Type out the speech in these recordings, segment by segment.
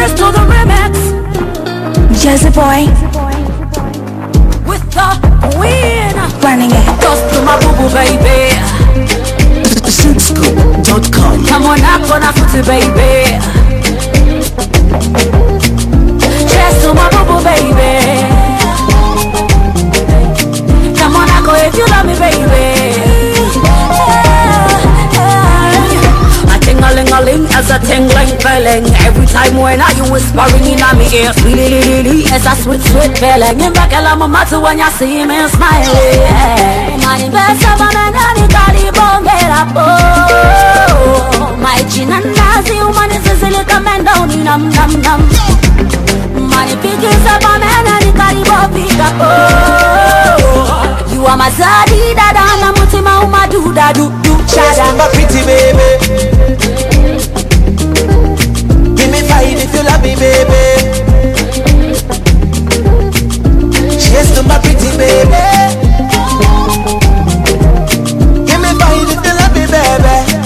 Cheers to the remix. Jazzy boy with the queen running it. Toast to my boo-boo baby. Zscoop.com. Come on up on a footy baby. Cheers to my boo-boo baby. Come on, I go if you love me, baby. A ting-a-ling-a-ling as a tingling feeling. Every time when I you whispering in my ear, really, as a sweet feeling. In back a matter when you see me smiling. My best of a man and it got it my chin and nazi woman is a little man down in num. My big is a man and it got it pick up. You are my zaddy, dada, and I'm mutima, uma do da do. Shada, my pretty baby. Give me five if you love me, baby. Cheers to my pretty baby. Give me five if you love me, baby.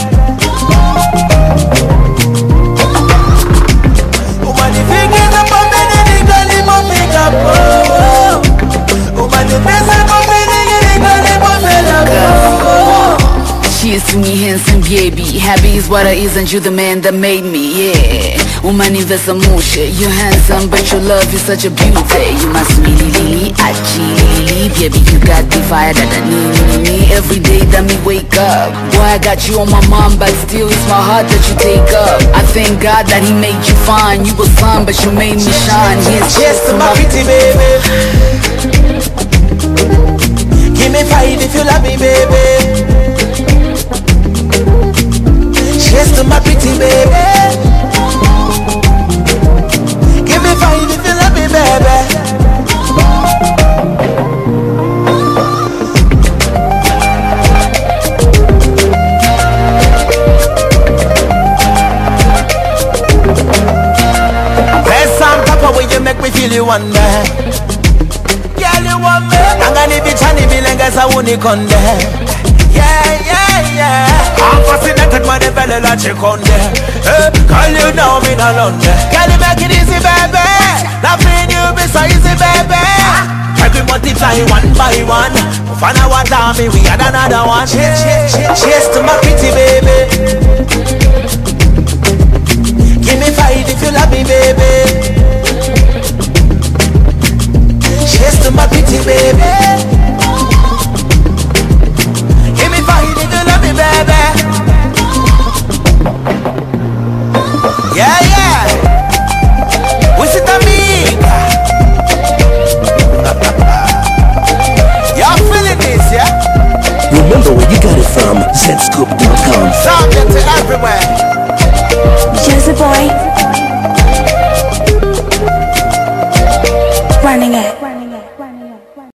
Woman, if you get up on me, then you got him up, pick up. Woman, if you get up on me, then you got him up, pick up. Cheers to me, handsome baby. Happy is what I isn't you the man that made me, yeah. Woman, invest some more shit. You're handsome, but your love is such a beauty. You must be lily, achili, baby. You got the fire that I need. Every day that me wake up. Boy, I got you on my mind, but still it's my heart that you take up. I thank God that he made you fine. You were sun, but you made me shine. Cheers to my pretty baby. Give me five if you love me, baby. Cheers to my pretty baby. Give me five if you love me, baby. There's some papa when you make me feel you wonder. Girl, you want me. I'm gonna be Chani Bilengas, I won't conde. Yeah. I'm fascinated by the belly like you conde. Call you now, me no London. Can you make it easy, baby? Nothing you be so easy, baby. Make we multiply one by one. Find out what army we had another one. Cheers to my pretty baby. Give me five if you love me, baby. Cheers to my pretty baby. Give me five if you love me, baby. Yeah. What's it amiga? Y'all feeling this, yeah? Remember where you got it from. Zscoop.com. Sound to everywhere. Jazzy boy